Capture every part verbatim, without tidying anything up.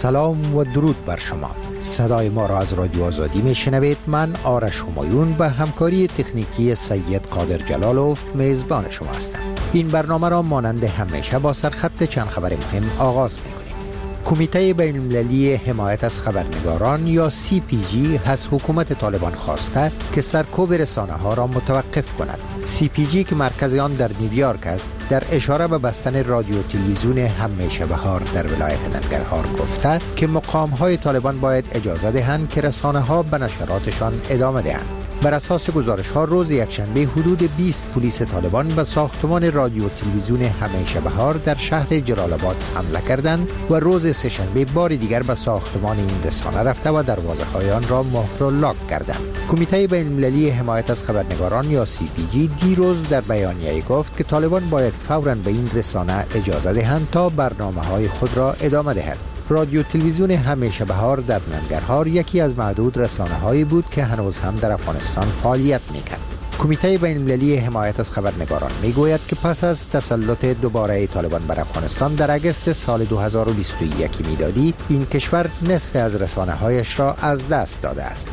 سلام و درود بر شما. صدای ما را از رادیو آزادی میشنوید. من آرش همایون به همکاری تکنیکی سید قادر جلالوف میزبان شما هستم. این برنامه را مانند همیشه با سرخط چند خبر مهم آغاز می‌کنیم. کمیته بین المللی حمایت از خبرنگاران یا سی پی جی از حکومت طالبان خواسته که سرکوب رسانه ها را متوقف کند. سی پی جی که مرکز آن در نیویورک است، در اشاره به بستن رادیو تلویزیون همیشه بهار در ولایت ننگرهار گفته که مقام های طالبان باید اجازه دهند که رسانه ها به نشراتشان ادامه دهند. بر اساس گزارش ها روز یکشنبه حدود بیست پلیس طالبان به ساختمان رادیو تلویزیون همیشه بهار در شهر جلال آباد حمله کردند و روز سه‌شنبه بار دیگر به ساختمان این رسانه رفته و دروازه های آن را مهر و لاک کردند. کمیته بین المللی حمایت از خبرنگاران یا سی پی جی دیروز در بیانیه گفت که طالبان باید فوراً به این رسانه اجازه دهند تا برنامه‌های خود را ادامه دهد. رادیو تلویزیون همیشه بهار در ننگرهار یکی از معدود رسانه‌هایی بود که هنوز هم در افغانستان فعالیت می‌کرد. کمیته بین المللی حمایت از خبرنگاران میگوید که پس از تسلط دوباره طالبان بر افغانستان در اگست سال دو هزار و بیست و یک میلادی این کشور نصف از رسانه‌هایش را از دست داده است.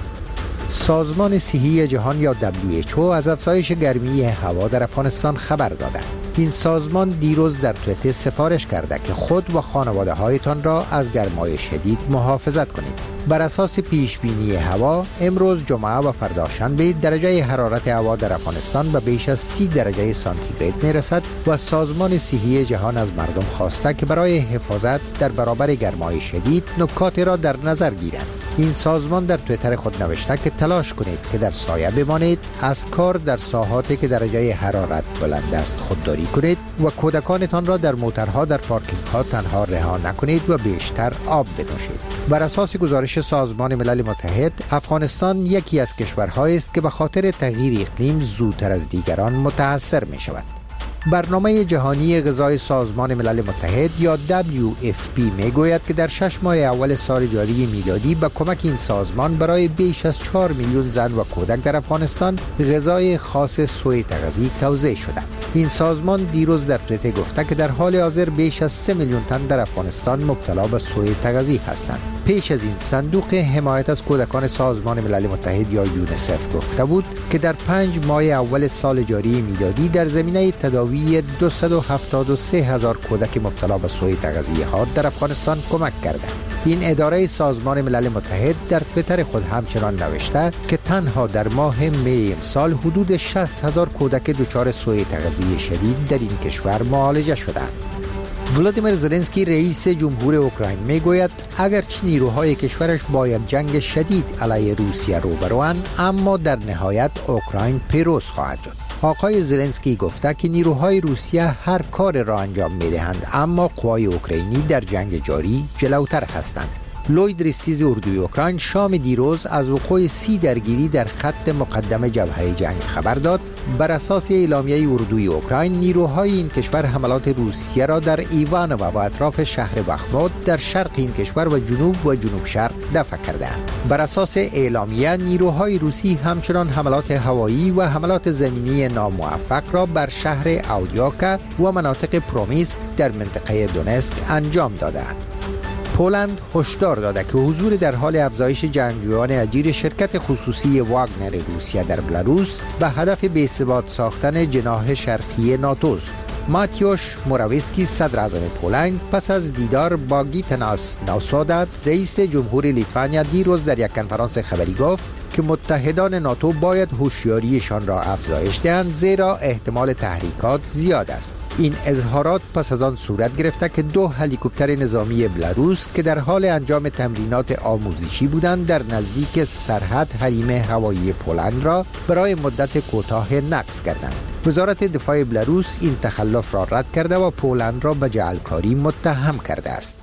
سازمان صحی جهان یا دبلیو اچ او از افزایش گرمی هوا در افغانستان خبر داده. این سازمان دیروز در توییتر سفارش کرده که خود و خانواده هایتان را از گرمای شدید محافظت کنید. بر اساس پیش بینی هوا امروز جمعه و فردا شنبه درجه حرارت هوا در افغانستان به بیش از سی درجه سانتیگراد می رسد و سازمان صحی جهان از مردم خواسته که برای حفاظت در برابر گرمای شدید نکات را در نظر گیرند. این سازمان در توییتر خود نوشته که تلاش کنید که در سایه بمانید، از کار در ساحاتی که درجه حرارت بلند است خودداری کنید و کودکانتان را در موترها در پارکینگ ها تنها رها نکنید و بیشتر آب بنوشید. بر اساس گزارش سازمان ملل متحد، افغانستان یکی از کشورهایی است که به خاطر تغییر اقلیم زودتر از دیگران متاثر می شود. برنامه جهانی غذای سازمان ملل متحد یا دبلیو اف پی می گوید که در شش ماه اول سال جاری میلادی با کمک این سازمان برای بیش از چهار میلیون زن و کودک در افغانستان غذای خاص سوی تغذی توزیع شده. این سازمان دیروز در توییتر گفته که در حال حاضر بیش از سه میلیون تن در افغانستان مبتلا به سوی تغذی هستند. پیش از این صندوق حمایت از کودکان سازمان ملل متحد یا یونیسف گفته بود که در پنج ماه اول سال جاری میلادی در زمینه تداوی دویست و هفتاد و سه هزار کودک مبتلا به سوء تغذیه ها در افغانستان کمک کرده. این اداره سازمان ملل متحد در توییتر خود همچنان نوشته که تنها در ماه می امسال حدود شصت هزار کودک دچار سوء تغذیه شدید در این کشور معالجه شدند. ولادیمیر زلنسکی رئیس جمهور اوکراین میگوید اگرچه نیروهای کشورش باید جنگ شدید علیه روسیه روبروند، اما در نهایت اوکراین پیروز خواهد شد. آقای زلنسکی گفته که نیروهای روسیه هر کار را انجام میدهند، اما قوای اوکراینی در جنگ جاری جلوتر هستند. لوید ریستیز اردوی اوکراین شام دیروز از وقوع سی درگیری در خط مقدم جبهه جنگ خبر داد. بر اساس اعلامیه اردوی اوکراین، نیروهای این کشور حملات روسیه را در ایوان و اطراف شهر بخمود در شرق این کشور و جنوب و جنوب شرق دفع کردند. بر اساس اعلامیه، نیروهای روسی همچنان حملات هوایی و حملات زمینی ناموفق را بر شهر اودیاکا و مناطق پرومیسک در منطقه دونسک انجام دادند. پولند هشدار داده که حضور در حال افزایش جنگجویان اجیر شرکت خصوصی واگنر روسیه در بلاروس به هدف بی‌ثبات ساختن جناح شرقی ناتو است. ماتیوش موراویسکی صدر اعظم پولند پس از دیدار با گیتناس ناوسادا رئیس جمهور لیتوانیا دیروز در یک کنفرانس خبری گفت که متحدان ناتو باید هوشیاریشان را افزایش دهند، زیرا احتمال تحریکات زیاد است. این اظهارات پس از آن صورت گرفته که دو هلیکوپتر نظامی بلاروس که در حال انجام تمرینات آموزشی بودند در نزدیک سرحد حریم هوایی پولند را برای مدت کوتاه نقص کردند. وزارت دفاع بلاروس این تخلف را رد کرده و پولند را به جعلکاری متهم کرده است.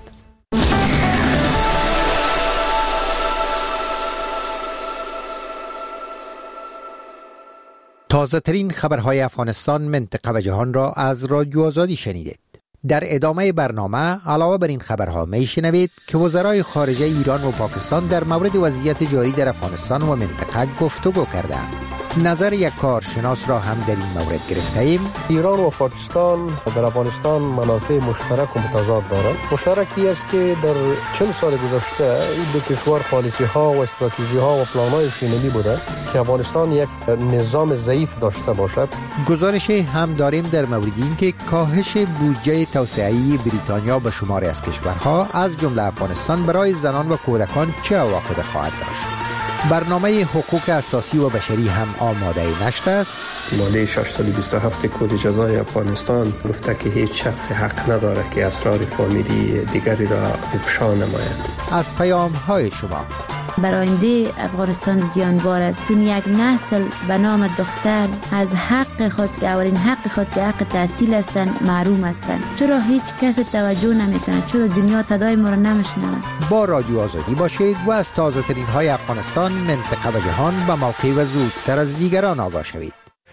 تازه ترین خبرهای افغانستان، منطقه و جهان را از رادیو آزادی شنیدید. در ادامه برنامه علاوه بر این خبرها می شنوید که وزرای خارجه ایران و پاکستان در مورد وضعیت جاری در افغانستان و منطقه گفتگو کردند. نظر یک کارشناس را هم در این مورد گرفته ایم. ایران و پاکستان در افغانستان منافع مشترک و متضاد دارند. مشترکی است که در چهل سال گذشته این دو کشور پالیسی ها و استراتژی ها و پلان های شینلی بوده که افغانستان یک نظام ضعیف داشته باشد. گزارش هم داریم در مورد اینکه کاهش بودجه توسعه‌ای بریتانیا به شماری از کشورها از جمله افغانستان برای زنان و کودکان چه عواقبی خواهد داشت. برنامه حقوق اساسی و بشری هم آماده نشر است. ماده ششصد و بیست و هفت کد جزای افغانستان گفته که هیچ شخص حق نداره که اسرار فامیلی دیگری را افشا نماید. از پیام های شما بر آینده افغانستان زیانبار است، چون یک نسل به نام دختر از حق خود که اولین حق خود که حق تحصیل هستند محروم هستند. چرا هیچ کس توجه نمیکنه؟ چرا دنیا صدای ما را نمیشنوه؟ با رادیو آزادی باشید و از تازه ترین های افغانستان، منطقه و جهان به موقع و زودتر از دیگران آگاه شوید.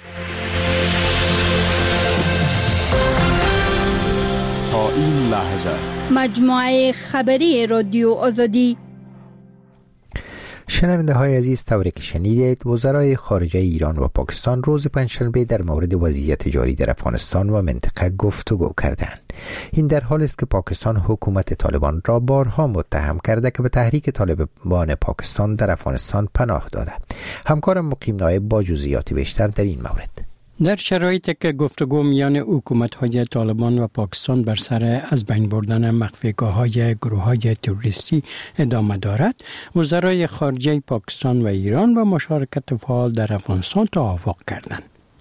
تا این لحظه مجموعه خبری رادیو آزادی. شنونده های عزیز، طوری که شنیدید وزرای خارجه ایران و پاکستان روز پنجشنبه در مورد وضعیت جاری در افغانستان و منطقه گفتگو کردند. این در حالی است که پاکستان حکومت طالبان را بارها متهم کرده که به تحریک طالبان پاکستان در افغانستان پناه داده. همکارم مقیم نایب با جزئیات بیشتر در این مورد. در شرایطی که گفتگو میان حکومت‌های طالبان و پاکستان بر سر از بین بردن مخفیگاه‌های گروه‌های تروریستی ادامه دارد، وزرای خارجه پاکستان و ایران با مشارکت فعال در افغانستان توافق کردند.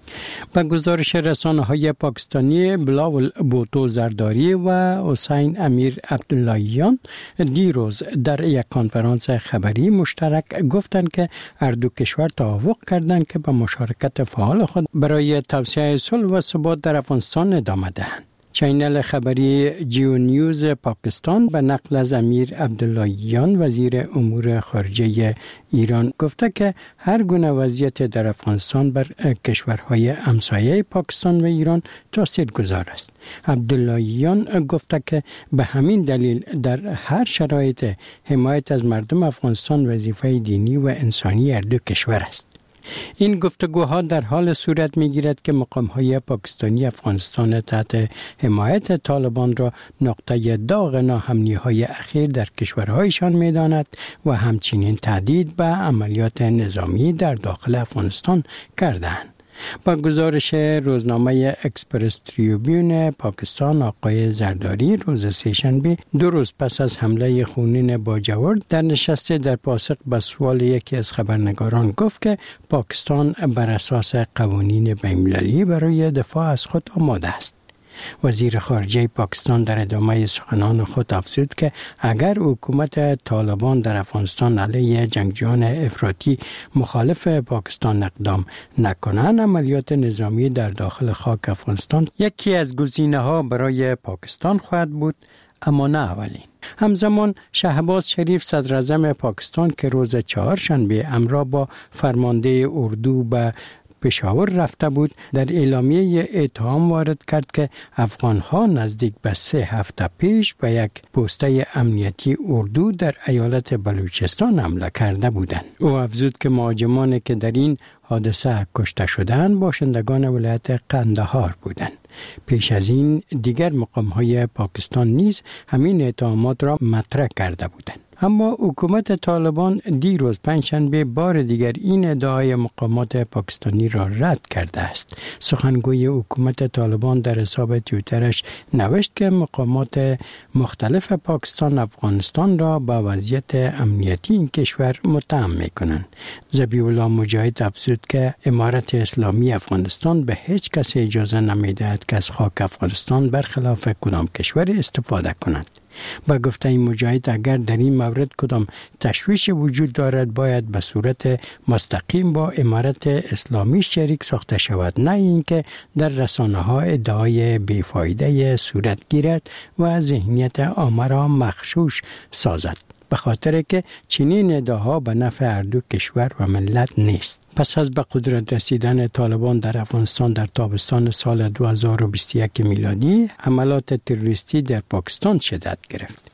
با گزارش رسانه‌های پاکستانی بلاول بوتو زرداری و حسین امیر عبداللهیان دیروز در یک کنفرانس خبری مشترک گفتند که هر دو کشور توافق کردند که با مشارکت فعال خود برای توسعه صلح و ثبات در افغانستان ادامه دهند. چینل خبری جیو نیوز پاکستان به نقل از امیر عبداللهیان وزیر امور خارجه ایران گفته که هر گونه وضعیت در افغانستان بر کشورهای همسایه پاکستان و ایران تاثیرگذار است. عبداللهیان گفته که به همین دلیل در هر شرایط حمایت از مردم افغانستان وظیفه دینی و انسانی هر دو کشور است. این گفتگوها در حال صورت می‌گیرد که مقام‌های پاکستانی افغانستان تحت حمایت طالبان را نقطه داغ ناامنی‌های اخیر در کشورهایشان می‌داند و همچنین تهدید به عملیات نظامی در داخل افغانستان کرده‌اند. با گزارش روزنامه اکسپرس تریبیون پاکستان، آقای زرداری روز سه‌شنبه دو روز پس از حمله خونین باجورد در نشست در پاسخ به سوال یکی از خبرنگاران گفت که پاکستان بر اساس قوانین بین‌المللی برای دفاع از خود آماده است. وزیر خارجه پاکستان در ادامه سخنان خود افزود که اگر حکومت طالبان در افغانستان علیه جنگجویان افراطی مخالف پاکستان اقدام نکنند، عملیات نظامی در داخل خاک افغانستان یکی از گزینه‌ها برای پاکستان خواهد بود، اما نه اولین. همزمان شهباز شریف صدراعظم پاکستان که روز چهارشنبه همراه با فرمانده اردو به پشاور رفته بود، در اعلامیه اتهام وارد کرد که افغان‌ها نزدیک به سه هفته پیش به یک پسته امنیتی اردو در ایالت بلوچستان حمله کرده بودند. او افزود که مهاجمانی که در این حادثه کشته شدند باشندگان ولایت قندهار بودند. پیش از این دیگر مقام‌های پاکستان نیز همین اتهامات را مطرح کرده بودند. اما حکومت طالبان دیروز پنجشنبه بار دیگر این ادعای مقامات پاکستانی را رد کرده است. سخنگوی حکومت طالبان در حساب توییترش نوشت که مقامات مختلف پاکستان افغانستان را با وضعیت امنیتی این کشور متهم می‌کنند. ذبیح الله مجاهد افزود که امارت اسلامی افغانستان به هیچ کس اجازه نمی‌دهد که از خاک افغانستان برخلاف کدام کشور استفاده کند. با گفته این مجاهد اگر در این مورد کدام تشویش وجود دارد باید به صورت مستقیم با امارت اسلامی شریک ساخته شود، نه اینکه در رسانه ها ادعای بیفایده صورت گیرد و ذهنیت عامه را مغشوش سازد، به خاطر که چنین ادعاها به نفع هر دو کشور و ملت نیست. پس از به قدرت رسیدن طالبان در افغانستان در تابستان سال دو هزار و بیست و یک میلادی، حملات تروریستی در پاکستان شدت گرفت.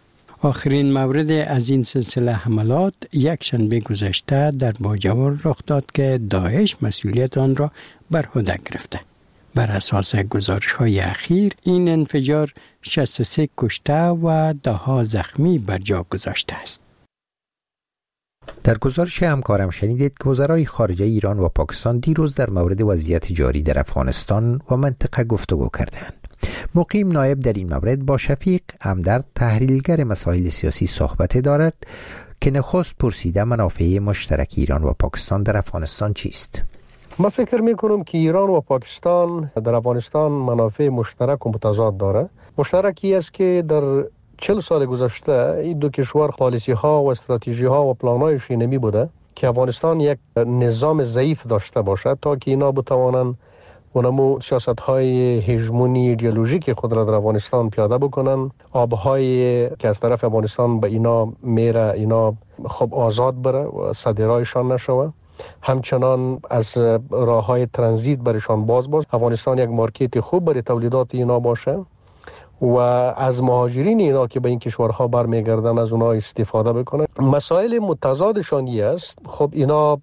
آخرین مورد از این سلسله حملات یک شنبه گذشته در باجوار رخ داد که داعش مسئولیت آن را بر عهده گرفته. بر اساس گزارش‌های اخیر این انفجار شصت و سه کشته و ده ها زخمی بر جا گذاشته است. در گزارش همکارم شنیدید که وزرای خارجه ایران و پاکستان دیروز در مورد وضعیت جاری در افغانستان و منطقه گفتگو کردند. مقیم نایب در این مورد با شفیق همدرد تحلیلگر مسائل سیاسی صحبت دارد که نخست پرسیده منافع مشترک ایران و پاکستان در افغانستان چیست؟ من فکر میکنم که ایران و پاکستان در افغانستان منافع مشترک و متضاد داره. مشترکی است که در چهل سال گذشته این دو کشور پالیسی ها و استراتژی ها و پلان های شینمی بوده که افغانستان یک نظام ضعیف داشته باشد تا که اینا بتوانند اونمو سیاست های هژمونی ایدئولوژیک خود را در افغانستان پیاده بکنن. آبهای که از طرف افغانستان به اینا میره اینا خب آزاد بره و صادرایشان نشوه. همچنان از راه های ترانزیت برشان باز باز افغانستان یک مارکت خوب برای تولیدات اینا باشه و از مهاجرین اینا که به این کشورها برمیگردن از اونها استفاده بکنن. مسائل متضادشان است. خب اینا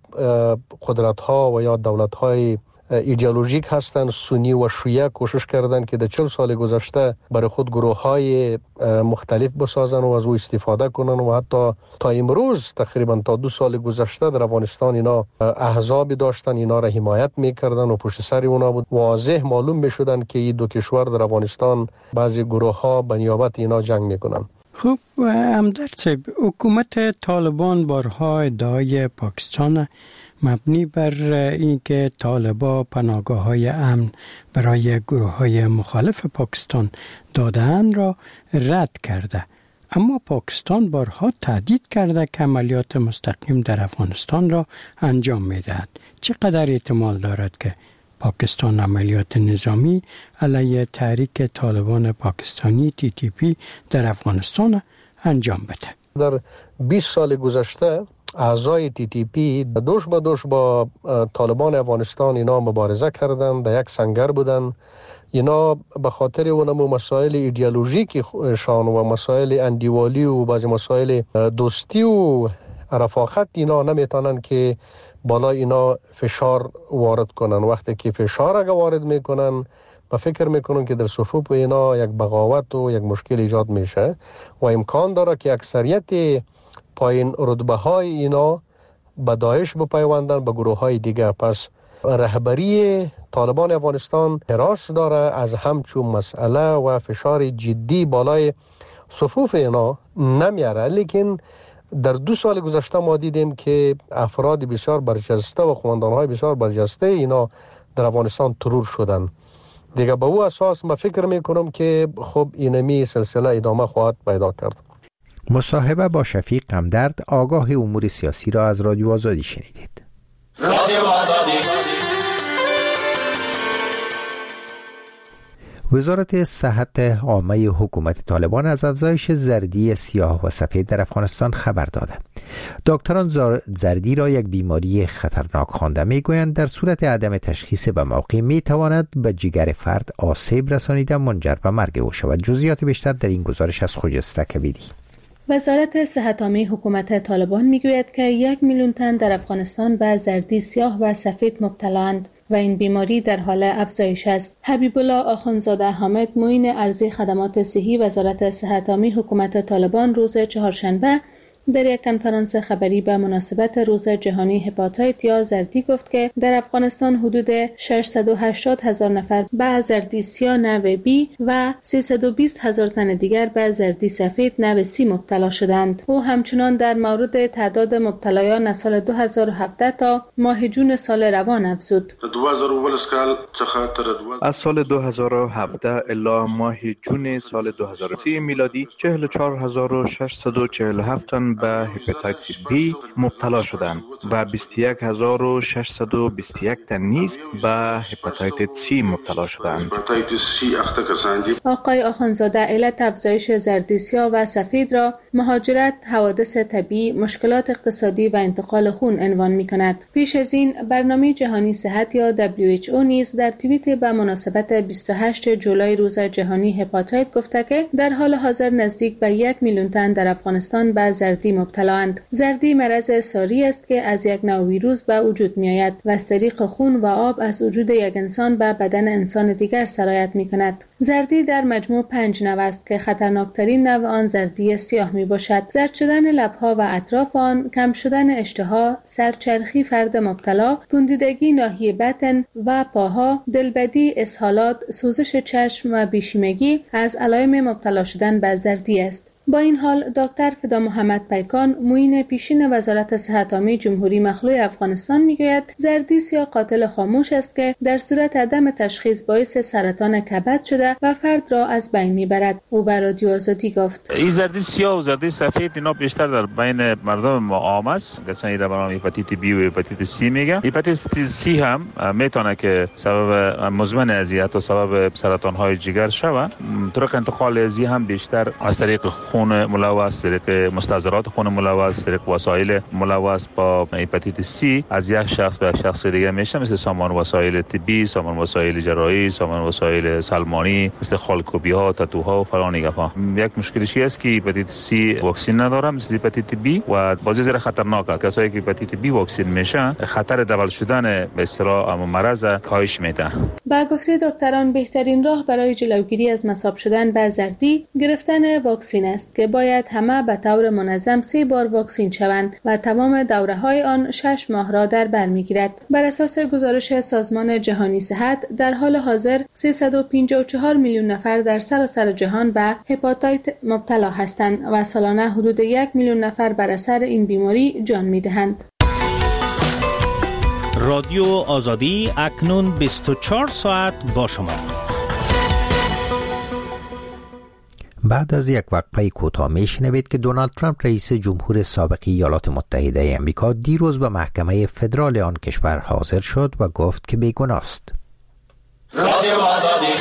قدرت ها و یا دولت های ایدئولوژیک هستند. سنی و شیعه کوشش کردند که در چهل سال گذشته برای خود گروه های مختلف بسازن و از او استفاده کنن و حتی تا امروز تقریبا تا دو سال گذشته در افغانستان اینا احزابی داشتن، اینا را حمایت میکردن و پشت سر اونا بود. واضح معلوم میشدن که این دو کشور در افغانستان بعضی گروه ها به نیابت اینا جنگ میکنن. خب همدرد صاحب، حکومت طالبان بارها ادعای پاکستان مبنی بر اینکه طالبان پناهگاه‌های امن برای گروه‌های مخالف پاکستان داده‌اند را رد کرده، اما پاکستان بارها تهدید کرده که عملیات مستقیم در افغانستان را انجام می‌دهد. چقدر احتمال دارد که پاکستان عملیات نظامی علیه تحریک طالبان پاکستانی تی تی پی در افغانستان انجام بده؟ در بیست سال گذشته اعضای تی تی پی دوش به دوش با طالبان افغانستان اینا مبارزه کردند، در یک سنگر بودند. اینا به خاطر اونمو مسائل ایدئولوژیک شان و مسائل اندیوالی و بعضی مسائل دوستی و رفاقت اینا نمیتونن که بالا اینا فشار وارد کنن. وقتی که فشار اگه وارد میکنن ما فکر میکنم که در صفوف اینا یک بغاوت و یک مشکل ایجاد میشه و امکان داره که اکثریت پایین رتبه های اینا به داعش بپیوندن، به گروه های دیگه. پس رهبری طالبان افغانستان حراس داره از همچون مسئله و فشار جدی بالای صفوف اینا نمیاره. لیکن در دو سال گذشته ما دیدیم که افراد بسیار برجسته و قماندان های بسیار برجسته اینا در افغانستان ترور شدن. دیگه به او اساس ما فکر میکنم که خب اینمی سلسله ادامه خواهد پیدا کرد. مصاحبه با شفیق همدرد آگاه امور سیاسی را از رادیو آزادی شنیدید. رادیو آزادی. وزارت صحت عامه حکومت طالبان از افزایش زردی سیاه و سفید در افغانستان خبر داده. دکتران زردی را یک بیماری خطرناک خوانده میگویند در صورت عدم تشخیص به موقع میتواند به جگر فرد آسیب رسانیده منجر به مرگ او شود. جزئیات بیشتر در این گزارش از خجسته کبیری. وزارت صحت عامه حکومت طالبان میگوید که یک میلیون تن در افغانستان به زردی سیاه و سفید مبتلااند و این بیماری در حال افزایش است. حبیب الله آخوندزاده حامد، معین ارضی خدمات صحی وزارت صحت عامه حکومت طالبان، روز چهارشنبه در یک کنفرانس خبری به مناسبت روز جهانی هپاتیت یا زردی گفت که در افغانستان حدود ششصد و هشتاد هزار نفر به زردی سیاه نوع بی و سیصد و بیست هزار تن دیگر به زردی سفید نوع سی مبتلا شدند. او همچنان در مورد تعداد مبتلایان از سال دو هزار و هفده تا ماه جون سال روان افزود. از سال دو هزار و هفده الی ماه جون سال دو هزار و سی میلادی چهل و چهار هزار و ششصد و چهل و هفت تن به هپاتیت بی مبتلا شدند و بیست و یک هزار و ششصد و بیست و یک تن نیز به هپاتیت سی مبتلا شدند. آقای آخوندزاده علت افزایش زردی سیاه و سفید را مهاجرت، حوادث طبیعی، مشکلات اقتصادی و انتقال خون عنوان می‌کند. پیش از این برنامه جهانی صحت یا دبلیو اچ او نیز در توییت به مناسبت بیست و هشتم جولای روز جهانی هپاتیت گفته که در حال حاضر نزدیک به یک میلیون تن در افغانستان به زردی مبتلااند. زردی مرض ساری است که از یک نوع ویروس به وجود می‌آید و از طریق خون و آب از وجود یک انسان به بدن انسان دیگر سرایت می‌کند. زردی در مجموع پنج نوع است که خطرناکترین نوع آن زردی سیاه می باشد. زرد شدن لب‌ها و اطراف آن، کم شدن اشتها، سرچرخی فرد مبتلا، پوندیدگی ناحیه بطن و پاها، دلبدی، اسهالات، سوزش چشم و بیشیمگی از علائم مبتلا شدن به زردی است. با این حال دکتر فدا محمد پیکان معین پیشین وزارت صحت عامه جمهوری مخلوع افغانستان میگوید زردی سیاه قاتل خاموش است که در صورت عدم تشخیص باعث سرطان کبد شده و فرد را از بین میبرد. او به رادیو آزادی گفت این زردی سیاه و زردی سفید اینا بیشتر در بین مردم عام است، گرچه اینا به نام هپاتیت بی و هپاتیت سی میگن. هپاتیت سی هم میتونه که سبب مزمن از یا حتی سبب سرطان های جگر شود. طرق انتقال ازی هم بیشتر از طریق خون ملوث، طریق مستحضرات خون ملوث، طریق وسایل ملوث با هپاتیت سی از یک شخص به شخص دیگه میشه، مثل سامان وسایل طبی، سامان وسایل جراحی، سامان وسایل سلمانی، مثل خالکوبی ها، تاتوها و فلان گپا. یک مشکلش است که هپاتیت سی واکسن نداره مثل هپاتیت بی و بازی زیر خطرناکه. کسایی که هپاتیت بی واکسن میشن خطر دبل شدن به اصطلاح مرض کاهش میده. با گفته دکتران بهترین راه برای جلوگیری از مصاب شدن به زردی گرفتن واکسن است که باید همه به طور منظم سه بار واکسین شوند و تمام دوره‌های آن شش ماه را در بر می‌گیرد. بر اساس گزارش سازمان جهانی صحت در حال حاضر سیصد و پنجاه و چهار میلیون نفر در سراسر جهان به هپاتیت مبتلا هستند و سالانه حدود یک میلیون نفر بر اثر این بیماری جان می‌دهند. رادیو آزادی اکنون بیست و چهار ساعت با شما. بعد از یک وقفه کوتاه میشنوید که دونالد ترامپ رئیس جمهور سابق ایالات متحده آمریکا دیروز به محکمه فدرال آن کشور حاضر شد و گفت که بیگناه است. رادیو آزادی.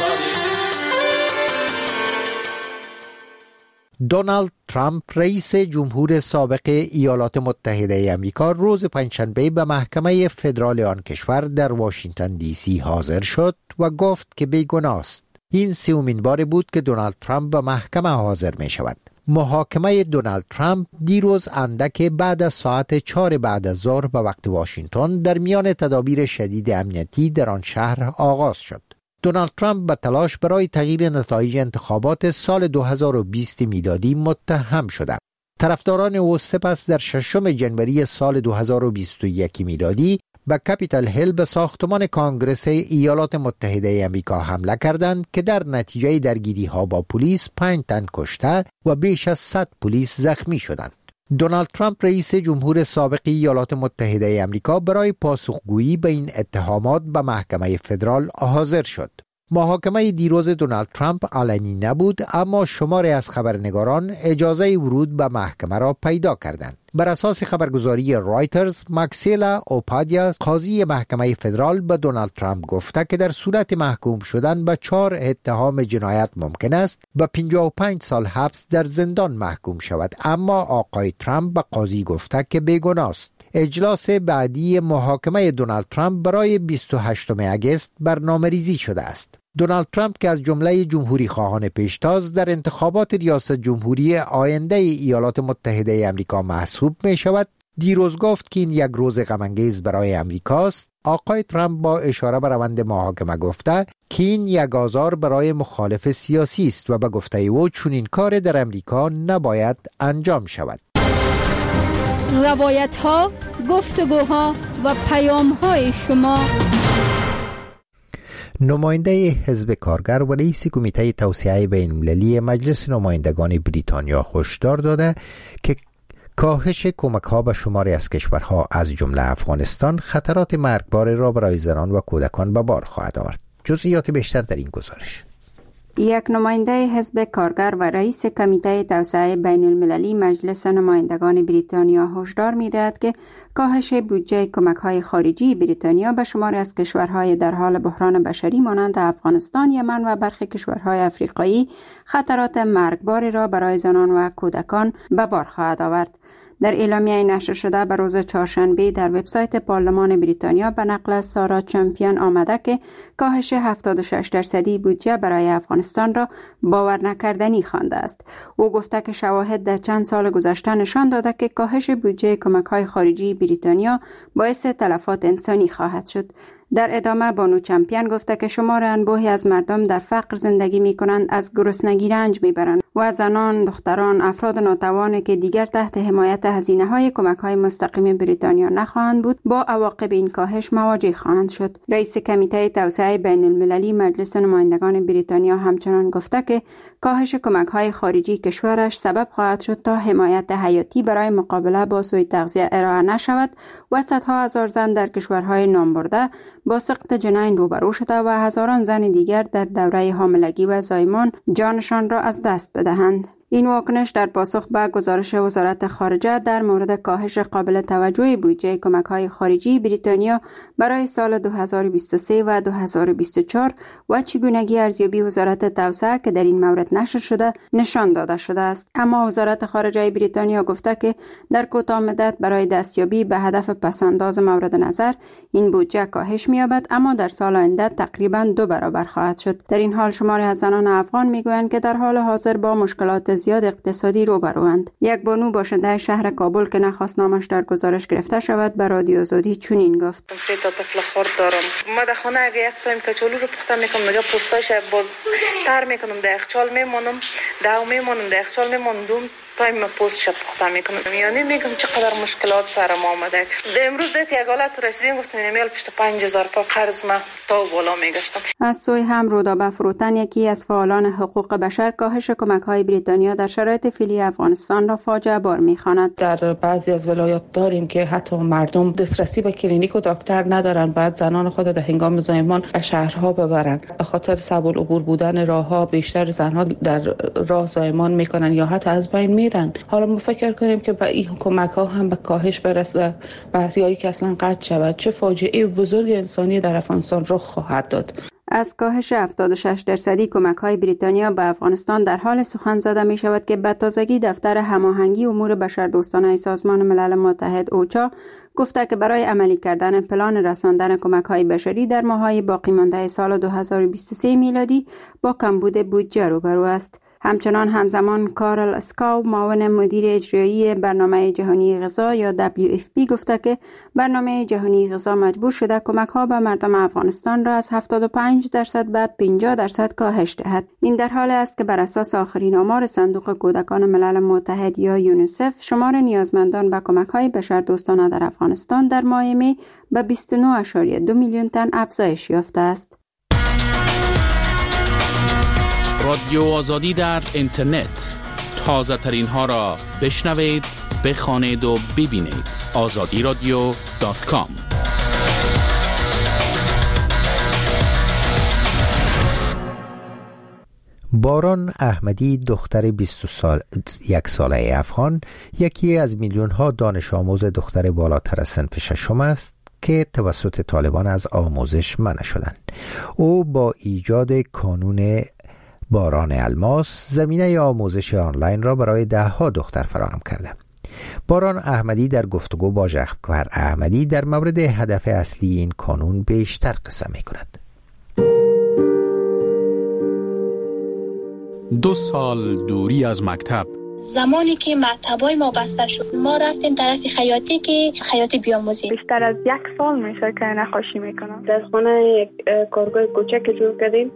دونالد ترامپ رئیس جمهور سابق ایالات متحده آمریکا روز پنجشنبه به محکمه فدرال آن کشور در واشنگتن دی سی حاضر شد و گفت که بیگناه است. این سومین بار بود که دونالد ترامپ به محکمه حاضر می شود. محاکمه دونالد ترامپ دیروز اندک بعد از ساعت چهار بعد از ظهر به وقت واشنگتن در میان تدابیر شدید امنیتی در آن شهر آغاز شد. دونالد ترامپ به تلاش برای تغییر نتایج انتخابات سال دو هزار و بیست میلادی متهم شده. طرفداران او سپس در ششم جنوری سال دو هزار و بیست و یک میلادی به کپیتال هیل به ساختمان کانگرس ایالات متحده آمریکا حمله کردند که در نتیجه درگیری ها با پلیس پنج تن کشته و بیش از صد پلیس زخمی شدند. دونالد ترامپ رئیس جمهور سابق ایالات متحده آمریکا برای پاسخگویی به این اتهامات به محکمه فدرال حاضر شد. محاکمه دیروز دونالد ترامپ علنی نبود، اما شماری از خبرنگاران اجازه ورود به محکمه را پیدا کردند. بر اساس خبرگزاری رایترز، ماکسیلا اوپادیا قاضی محکمه فدرال به دونالد ترامپ گفته که در صورت محکوم شدن به چهار اتهام جنایت ممکن است به پنجاه و پنج سال حبس در زندان محکوم شود، اما آقای ترامپ به قاضی گفته که بیگناه است. اجلاس بعدی محاکمه دونالد ترامپ برای بیست و هشتم اگست برنامه‌ریزی شده است. دونالد ترامپ که از جمله جمهوری خواهان پیشتاز در انتخابات ریاست جمهوری آینده ایالات متحده آمریکا محسوب می شود، دیروز گفت که این یک روز غم‌انگیز برای امریکاست. آقای ترامپ با اشاره به روند محاکمه گفته که این یک آزار برای مخالف سیاسی است و به گفته او چنین کار در امریکا نباید انجام شود. روایت ها، گفتگوها و پیام های شما. نماینده حزب کارگر و رئیس کمیته توسعه بین المللی مجلس نمایندگان بریتانیا هشدار داده که کاهش کمک ها به شماری از کشورها از جمله افغانستان خطرات مرگبار را برای زنان و کودکان به بار خواهد آورد. جزئیات بیشتر در این گزارش. یک نماینده حزب کارگر و رئیس کمیته توسعه بین المللی مجلس نمایندگان بریتانیا هشدار می‌دهد که کاهش بودجه کمک‌های خارجی بریتانیا به شماری از کشورهای در حال بحران بشری مانند افغانستان، یمن و برخی کشورهای افریقایی خطرات مرگباری را برای زنان و کودکان به بار خواهد آورد. در اعلامیه نشر شده به روز چهارشنبه در وبسایت پارلمان بریتانیا به نقل از سارا چمپیون آمده که کاهش هفتاد و شش درصدی بودجه برای افغانستان را باور نکردنی خوانده است. او گفته که شواهد در چند سال گذشته نشان داده که کاهش بودجه کمک‌های خارجی بریتانیا باعث تلفات انسانی خواهد شد. در ادامه بانو چمپیون گفته که شمار انبوهی از مردم در فقر زندگی می کنند از گرسنگی رنج می برند و زنان، دختران، افراد ناتوان که دیگر تحت حمایت هزینه های کمک های مستقیم بریتانیا نخواهند بود با عواقب این کاهش مواجه خواهند شد. رئیس کمیته توسعه بین المللی مجلس نمایندگان بریتانیا همچنان گفته که کاهش کمک های خارجی کشورش سبب خواهد شد تا حمایت حیاتی برای مقابله با سوء تغذیه ارائه نشود و صدها هزار زن در کشورهای نامبرده با سقط جنین روبرو شده و هزاران زن دیگر در دوره حاملگی و زایمان جانشان را از دست بدهند. این واکنش در پاسخ به گزارش وزارت خارجه در مورد کاهش قابل توجه بودجه کمک‌های خارجی بریتانیا برای سال دو هزار و بیست و سه و دو هزار و بیست و چهار و چگونگی ارزیابی وزارت توسعه که در این مورد نشر شده نشان داده شده است. اما وزارت خارجه بریتانیا گفته که در کوتاه مدت برای دستیابی به هدف پس‌انداز مورد نظر این بودجه کاهش می‌یابد، اما در سال آینده تقریباً دو برابر خواهد شد. در این حال شماری از زنان افغان می‌گویند که در حال حاضر با مشکلات زیاد اقتصادی روبروند. یک بانو باشنده شهر کابل که نخواست نامش در گزارش گرفته شود به رادیو آزادی چنین گفت: سه تا طفل خرد دارم. ما در خانه اگه یک تایم کچالو رو پخته میکنم نگاه پوستاش باز تر میکنم در یخچال میمونم، داو میمونم در یخچال میموندم تایم پوستش پخته میکنم. یعنی میگم چقدر مشکلات سرم آمده. امروز دیت یک حالت رسیدیم گفتم میال پشت پنج هزار پا قرض ما تا بالا میگشتم. از سوی هم رودابه فروتن یکی از فعالان حقوق بشر کاهش کمک‌های بریتانیا در شرایط فعلی افغانستان را فاجعه بار می‌خواند. در بعضی از ولایات داریم که حتی مردم دسترسی به کلینیک و دکتر ندارند، بعد زنان خود در هنگام زایمان به شهرها ببرند. به خاطر صعب العبور بودن راه‌ها بیشتر زنها در راه زایمان میکنن یا حتی از بین میرن. حالا ما فکر کنیم که با این کمک‌ها هم به کاهش برسه، بعضیایی که اصلا قطع شود، چه فاجعه بزرگ انسانی در افغانستان رخ خواهد داد. از کاهش هفتاد و شش درصدی کمک‌های بریتانیا به افغانستان در حال سخن زده می شود که به تازگی دفتر هماهنگی امور بشردوستانه سازمان ملل متحد اوچا گفته که برای عملی کردن پلان رساندن کمک‌های بشری در ماه‌های باقی مانده سال دو هزار و بیست و سه میلادی با کمبود بودجه روبرو است. همچنان همزمان کارل اسکاو معاون مدیر اجرایی برنامه جهانی غذا یا دبلیو اف پی گفته که برنامه جهانی غذا مجبور شده کمک‌ها به مردم افغانستان را از هفتاد و پنج درصد به پنجاه درصد کاهش دهد. این در حالی است که بر اساس آخرین آمار صندوق کودکان ملل متحد یا یونیسف شمار نیازمندان به کمک‌های بشردوستانه در افغانستان در ماه می به بیست و نه ممیز دو میلیون تن افزایش یافته است. رادیو آزادی در اینترنت، تازه ترین ها را بشنوید، بخوانید و ببینید. آزادی رادیو دات کام. باران احمدی دختر بیست سال یک ساله افغان یکی از میلیون ها دانش آموز دختر بالاتر از صنف ششم است که توسط طالبان از آموزش منع شدند. او با ایجاد کانون باران الماس زمینه آموزش آنلاین را برای ده ها دختر فراهم کرده. باران احمدی در گفتگو با جعفر احمدی در مورد هدف اصلی این کانون بیشتر قصه می کند. دو سال دوری از مکتب. زمانی که مکتبای ما بسته شد ما رفتیم طرف خیاطی که خیاطی بیاموزیم. بیشتر از یک سال میشه که نقاشی میکنم. در خانه یک کارگاه کوچک جور کردیم.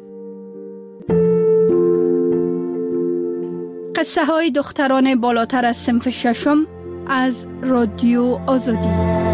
قصه های دختران بالاتر از صنف ششم از رادیو آزادی.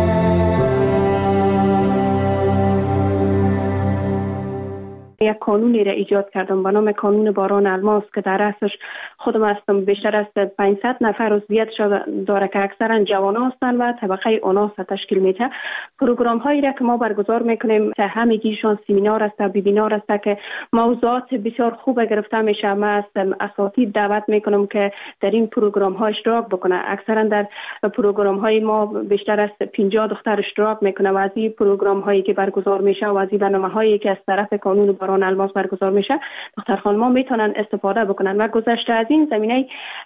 یک قانونی را ایجاد کردم به نام قانون باران الماس که در اصلش خودم هستم بیشتر از پانصد نفر عضویت داره که اکثرا جوانان هستند و طبقه اوناس تشکیل میده. پروگرام هایی را که ما برگزار میکنیم همگیشان سمینار است، وبینار است که موضوعات بسیار خوب گرفته میشه. ما از اساتید دعوت میکنم که در این پروگرام ها اشتراک بکنه. اکثرا در پروگرام های ما بیشتر از پنجاه دختر اشتراک میکنه و از این پروگرام هایی که برگزار میشه و از این برنامه هایی که از طرف قانون باران الماس برگزار میشه دختر خانم‌ها میتونن استفاده بکنن. و گذشته از این زمینه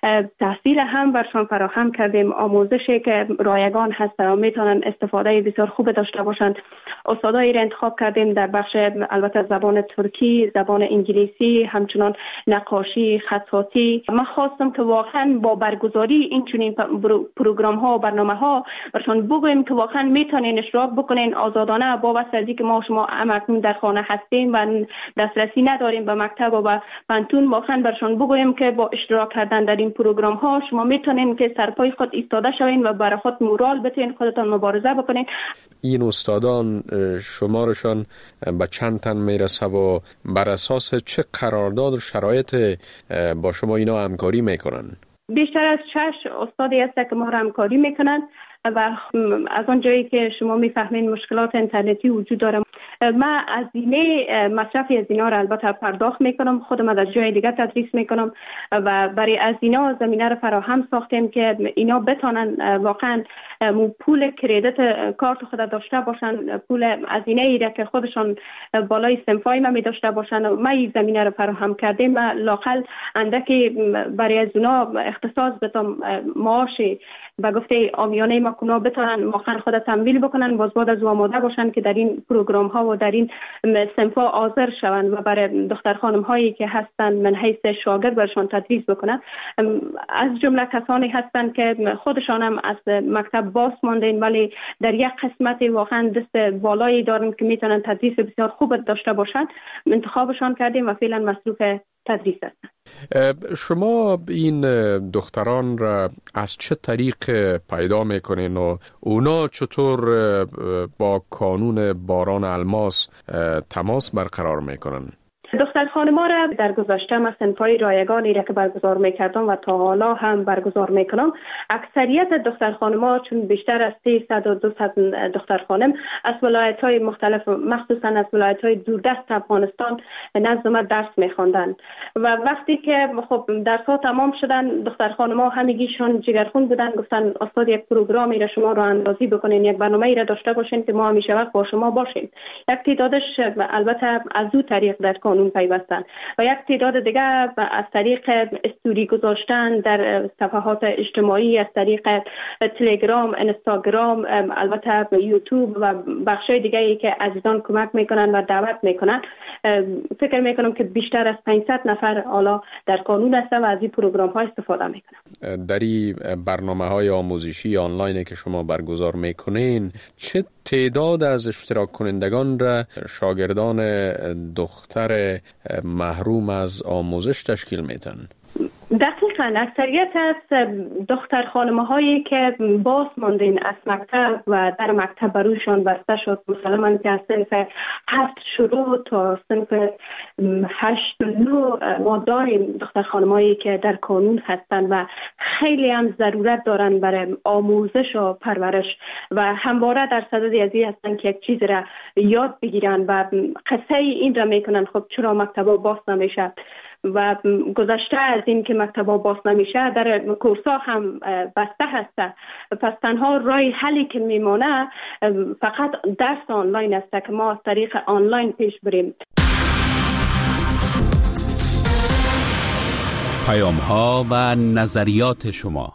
تحصیل هم برشان فراهم کردیم، آموزشی که رایگان هست و میتونن استفاده بسیار خوب داشته باشند. استادایی را انتخاب کردیم در بخش البته زبان ترکی، زبان انگلیسی، همچنان نقاشی، خطاطی. من خواستم که واقعا با برگزاری این چنین پروگرام ها و برنامه ها برشان بگوییم که واقعا میتونین اشتراک بکنین آزادانه، با واسطه از اینکه ما شما همکنون در خانه هستیم و دسترسی نداریم به مکتب و به پانتون، واقعا برشان بگوییم که با اشتراک کردن در این پروگرام ها شما میتونین که سرپای خود ایستاده شوین و برای خود مورال بتین، خودتان مبارزه بکنین. این استادان شمارشان به چند تن میرسه و بر اساس چه قرارداد و شرایط با شما اینا همکاری میکنن؟ بیشتر از شش استادی هست که ما را همکاری میکنن و از اون جایی که شما میفهمین مشکلات اینترنتی وجود داره. من از اینه مصرفی از اینا را البته پرداخت میکنم، خودم از جای دیگه تدریس میکنم و برای از اینا زمینه را فراهم ساختیم که اینا بتونن واقعا پول کردیت کارت خود داشته باشن، پول از اینه ایره که خودشان بالای صنفای ما می داشته باشن. ما این زمینه را فراهم کردیم و لاقل اندکی برای از اونا اختصاص بتم معاشی و گفته آمیانه ما کنا بتونن واقعا خود تمویل بکنن، باز بعد از آماده باشن که در این پروگرام ها و در این صنفا حاضر شوند و برای دختر خانم هایی که هستن من حیث شاگرد برشان تدریس بکنن. از جمله کسانی هستن که خودشان هم از مکتب باز ماندین ولی در یک قسمت واقعا دست بالایی دارن که میتونن تدریس بسیار خوب داشته باشن، انتخابشان کردیم و فعلا مصروف تدریس هستن. شما این دختران را از چه طریق پیدا میکنین و اونا چطور با قانون باران الماس تماس برقرار میکنن؟ دختر خانم‌ها را در گذشته من صنف‌های رایگانی را که برگزار می‌کردم و تا حالا هم برگزار می‌کنم، اکثریت دختر خانم‌ها چون بیشتر از سیصد و دویست دختر خانم از ولایت‌های مختلف مخصوصاً از ولایت‌های دوردست افغانستان نزد ما درس می‌خواندند و وقتی که خب درس‌ها تمام شدن دختر خانم‌ها همگیشون جگرخون بودن، گفتن استاد یک پروگرامی را شما را اندازی بکنین، یک برنامه‌ای را داشته باشین که ما همیشه وقت با شما باشیم. یک تعدادش البته از دو طریق در قانون پیوستن و یک تعداد دیگه از طریق استوری گذاشتن در صفحات اجتماعی، از طریق تلگرام، اینستاگرام، البته یوتیوب و بخشای دیگه ای که عزیزان کمک میکنن و دعوت میکنن. فکر میکنم که بیشتر از پانصد نفر حالا در قانون هست و از این پروگرام ها استفاده میکنن. در این برنامه های آموزشی آنلاین که شما برگزار میکنین چه تعداد از اشتراک کنندگان را شاگردان دختر محروم از آموزش تشکیل میدن؟ دقیقاً اکثریت از دختر خانمه هایی که باز ماندین از مکتب و در مکتب بروشان بسته شد، مثلا که از صنف هفت شروع تا صنف هشت و نه ما داریم دختر خانمه هایی که در قانون هستند و خیلی هم ضرورت دارن برای آموزش و پرورش و همواره در صدد ازی هستن که یک چیز را یاد بگیرن و قصه این را میکنن خب چرا مکتبا باز نمیشه و گذشته از این که مکتبا باز نمیشه در کورسا هم بسته هسته، پس تنها راه حلی که میمونه فقط درس آنلاین است که ما از طریق آنلاین پیش بریم. پیام ها و نظریات شما.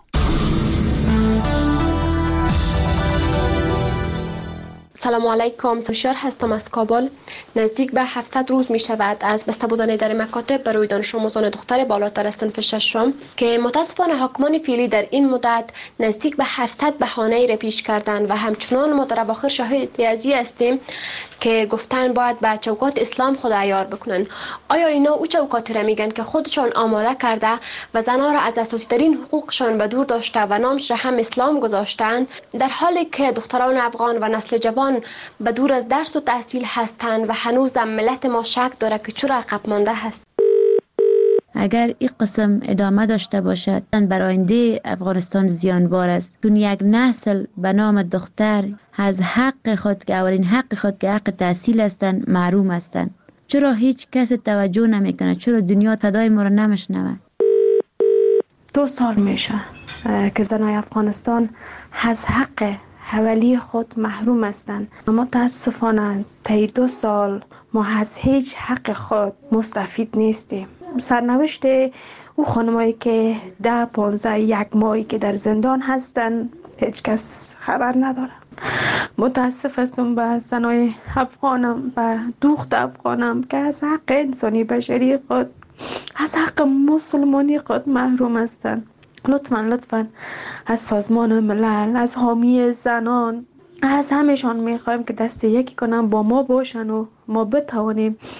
سلام علیکم، سشار هستم از کابل. نزدیک به هفتصد روز می شود از بسته بودن در مکاتب برای دانش آموزان دختر بالاتر از صنف ششم که متاسفانه حاکمان فعلی در این مدت نزدیک به هفتصد بهانه را پیش کردند و همچنان ما در اواخر شاهد ریاضی هستیم که گفتن باید به چوکات اسلام خود عیار بکنن. آیا اینا او چوکاتی را میگن که خودشان آماده کرده و زنها را از اساسی ترین حقوقشان به دور داشته و نامش را هم اسلام گذاشتند، در حالی که دختران افغان و نسل جوان به دور از درس و تحصیل هستند و هنوز ملت ما شک داره که چرا عقب مانده هست. اگر این قسم ادامه داشته باشد بر آینده افغانستان زیانبار است، چون یک نسل به نام دختر از حق خود که اولین حق خود که حق تحصیل هستند محروم هستند. چرا هیچ کس توجه نمیکنه؟ چرا دنیا صدای ما را نمیشنوه؟ دو سال میشه که زنای افغانستان از حق حوالی خود محروم هستند. متاسفانه طی دو سال ما از هیچ حق خود مستفید نیستیم. سرنوشت او خانمایی که ده پانزده یک ماهی که در زندان هستن هیچ کس خبر نداره. متاسف هستم به زنای افغانم، به دوخت افغانم که از حق انسانی بشری خود، از حق مسلمانی خود محروم هستند. لطفاً لطفاً از سازمان ملل، از حامی زنان، از همهشان میخوایم که دست یکی کنن با ما باشن و ما بتوانیم